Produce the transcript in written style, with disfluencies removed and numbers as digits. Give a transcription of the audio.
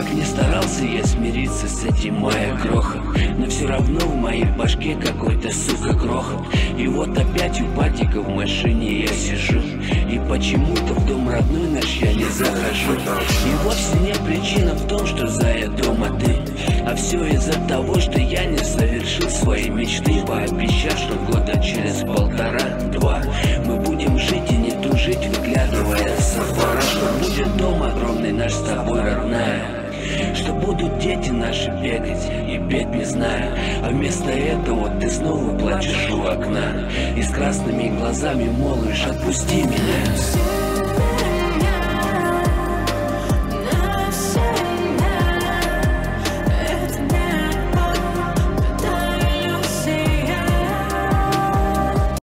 Как ни старался я смириться с этим, моя кроха, но все равно в моей башке какой-то, сука, грохот. И вот опять у патика в машине я сижу, и почему-то в дом родной наш я не захожу. И вовсе не причина в том, что зая дома ты, а все из-за того, что я не совершил свои мечты, пообещав, что года через полтора-два мы будем жить и не тужить, выглядывая со двора. Что будет дом огромный наш с тобой, родная, что будут дети наши бегать и петь не зная. А вместо этого ты снова плачешь у окна и с красными глазами молишь: отпусти меня.